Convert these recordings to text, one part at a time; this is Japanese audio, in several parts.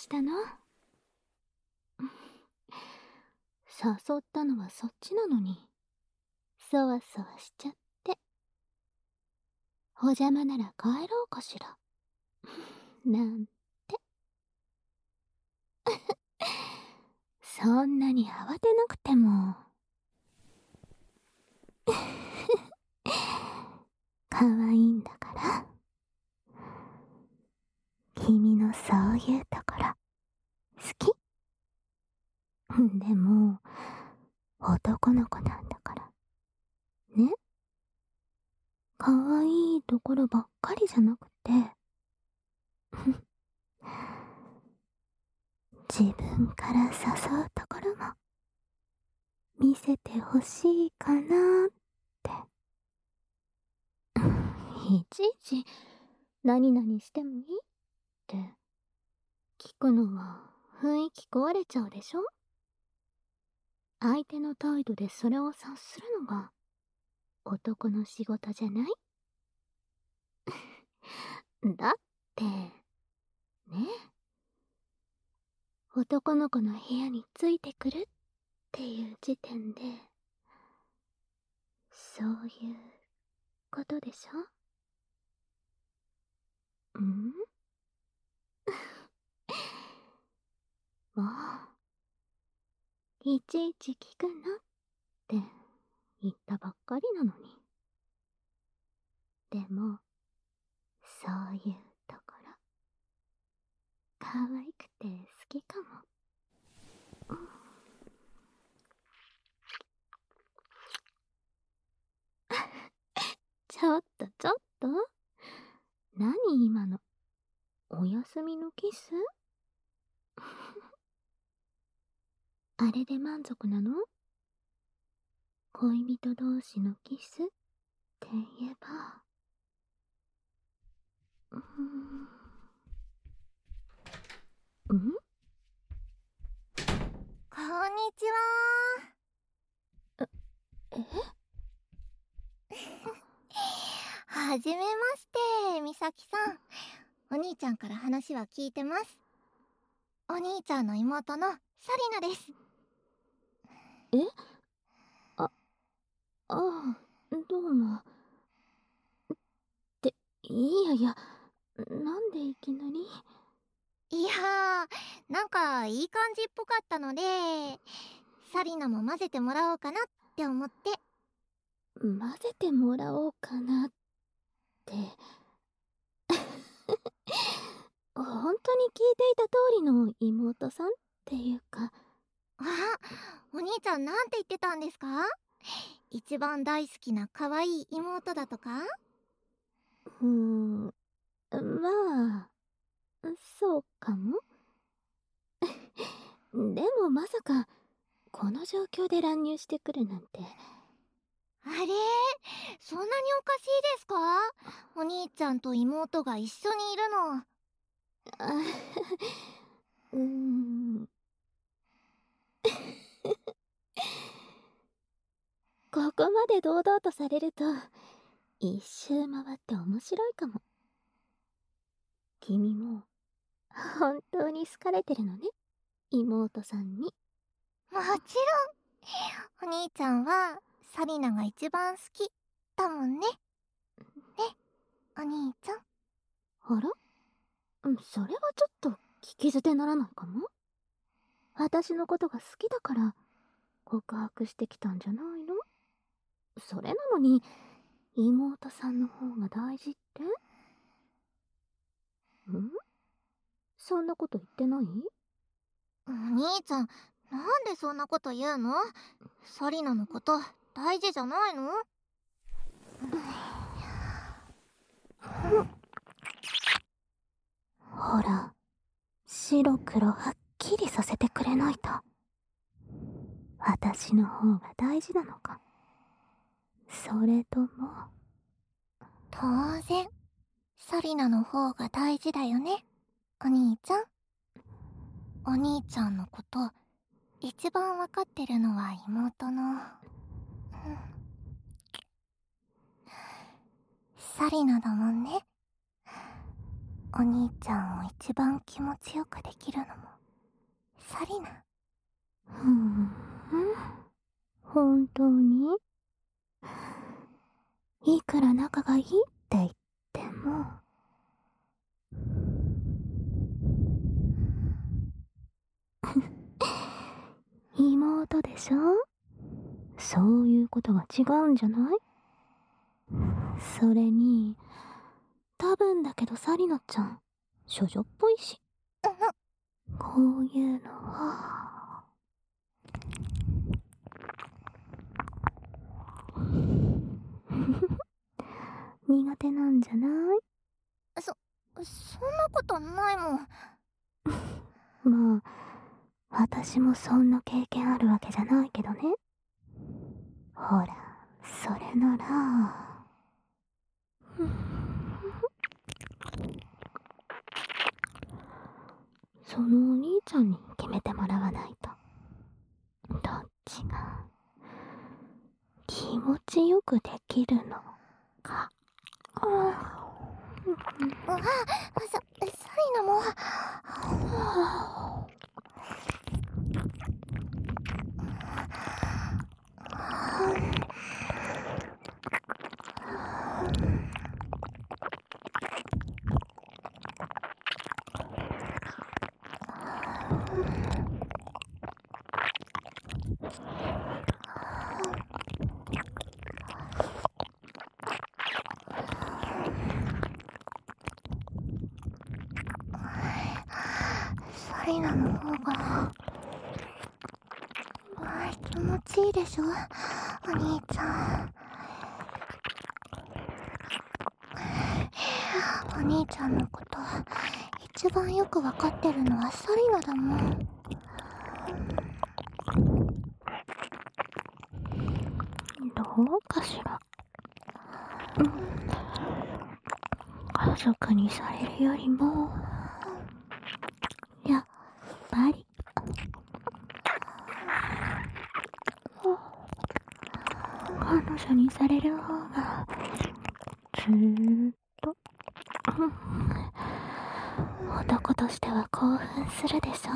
したの？誘ったのはそっちなのに、そわそわしちゃって。お邪魔なら帰ろうかしら。なんて。そんなに慌てなくても。可愛いんだから。君のそういうところ、好き。でも、男の子なんだから。ね。可愛いところばっかりじゃなくて、自分から誘うところも、見せてほしいかなって。いちいち、何々してもいいって聞くのは雰囲気壊れちゃうでしょ。相手の態度でそれを察するのが男の仕事じゃない？だって、ね。男の子の部屋についてくるっていう時点で、そういうことでしょ？もう、いちいち聞くなって言ったばっかりなのに。でも、そういうところ、可愛くて好きかも。ちょっとちょっと、何今の、お休みのキス？あれで満足なの？恋人同士のキスって言えば、ん？ こんにちは。 え？ はじめまして、みさきさん。お兄ちゃんから話は聞いてます。お兄ちゃんの妹のサリナです。 え？あ、ああ、どうも。いや、なんでいきなり？ いやー、なんかいい感じっぽかったので、サリナも混ぜてもらおうかなって思って。 混ぜてもらおうかなって。本当に聞いていた通りの妹さんっていうか。 あ、お兄ちゃんなんて言ってたんですか？一番大好きな可愛い妹だとか？ まあ、そうかも。でもまさか、この状況で乱入してくるなんて。 あれ、そんなにおかしいですか？お兄ちゃんと妹が一緒にいるの。 あうーん。ここまで堂々とされると、一周回って面白いかも。君も、本当に好かれてるのね、妹さんに。 もちろん、お兄ちゃんはサリナが一番好きだもんね。ね、お兄ちゃん。 あら？それはちょっと聞き捨てならないかも。私のことが好きだから告白してきたんじゃないの？それなのに妹さんの方が大事って？そんなこと言ってない？ お兄ちゃん、なんでそんなこと言うの？サリナのこと大事じゃないの？ ほら、白黒はっきりさせてくれないと。私の方が大事なのか、それとも。 当然、サリナの方が大事だよね、お兄ちゃん。お兄ちゃんのこと一番わかってるのは妹の、サリナだもんね。 お兄ちゃんを一番気持ちよくできるのもサリナ。 本当に？いくら仲がいいって言っても。妹でしょ？そういうことが違うんじゃない？それに、多分だけどサリナちゃん、処女っぽいし。こういうのは。苦手なんじゃない？ そんなことないもん。 まあ、私もそんな経験あるわけじゃないけどね。ほら、それなら。そのお兄ちゃんに決めてもらわないと。どっちが気持ちよくできるのか。 サリナも。サリナの方が気持ちいいでしょ、お兄ちゃん。お兄ちゃんのこと一番よくわかってるのはサリナだもん。 どうかしら。家族にされるよりも、やっぱり彼女にされる方がずーっと男としては興奮するでしょ。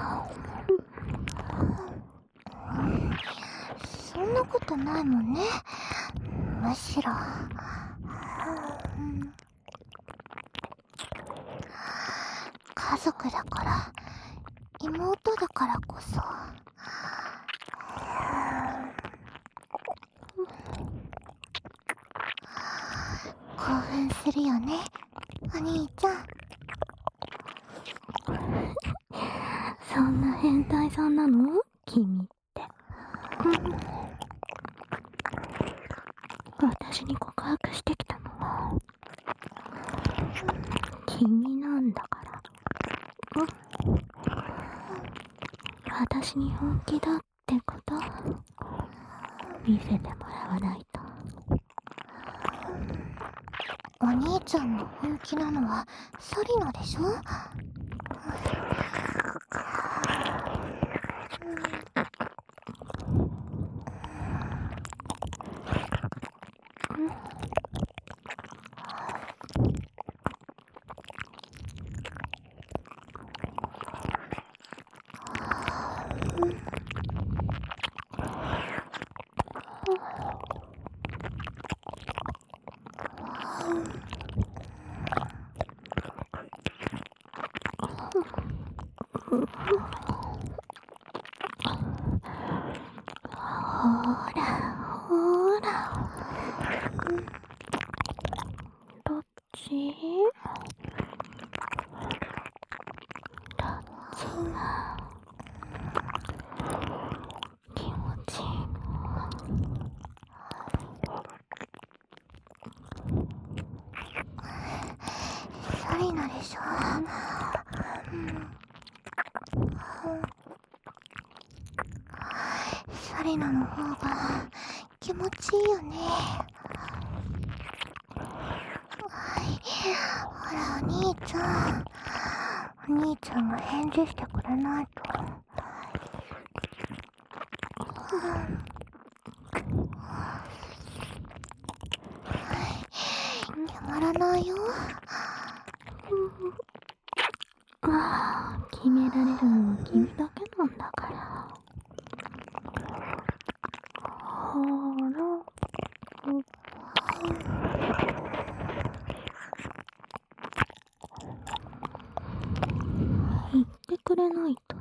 そんなことないもんね。むしろ家族だから、妹だからこそ興奮するよね、お兄ちゃん。 そんな変態さんなの？君って。私に告白してきたのは君なんだから。私に本気だってこと見せてもらわないと。 お兄ちゃんの本気なのはサリナでしょ。 ほらほら、どっち？どっちが気持ちいいの？ サリナでしょ。サリナの方が気持ちいいよね。ほらお兄ちゃん、お兄ちゃんが返事してくれないと。たまらないよ。 決められるのは君だけなんだから。ほら、言ってくれないと。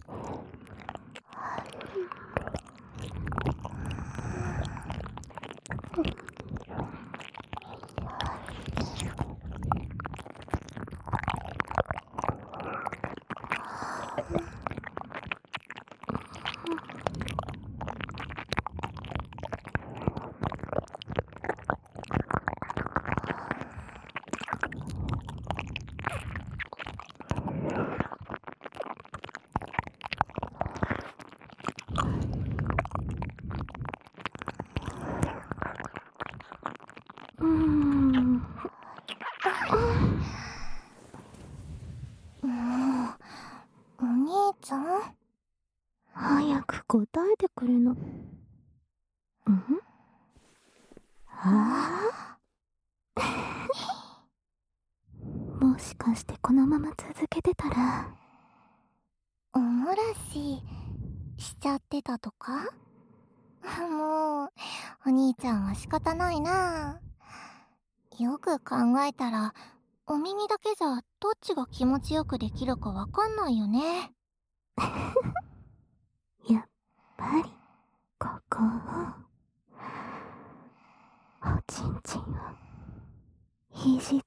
お兄ちゃん、 早く答えてくれな。もしかしてこのまま続けてたらおもらししちゃってたとか？もうお兄ちゃんは仕方ないな。よく考えたらお耳だけじゃどっちが気持ちよくできるかわかんないよね。 やっぱりここをおちんちんを肘